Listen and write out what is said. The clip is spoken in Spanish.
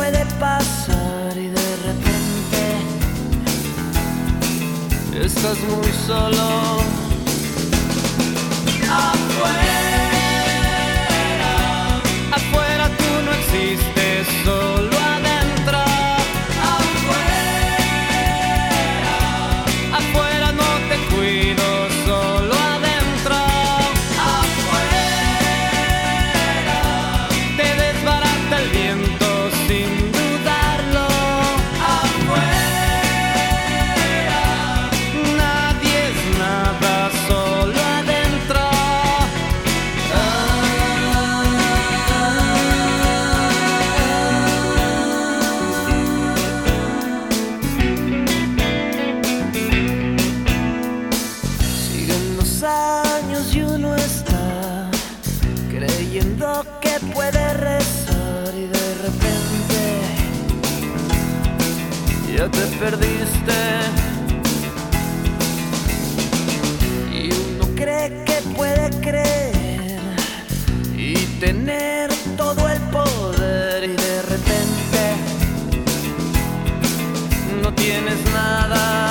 puede pasar y de repente estás muy solo. Afuera, afuera tú no existes, solo adentro. Afuera, afuera no te cuido, solo adentro. Afuera, te desbarata el viento sin dudarlo. Afuera, nadie es nada, solo adentro. Siguen los años y uno está creyendo que puede rezar y de repente ya te perdiste. Y uno cree que puede creer y tener todo el poder y de repente no tienes nada.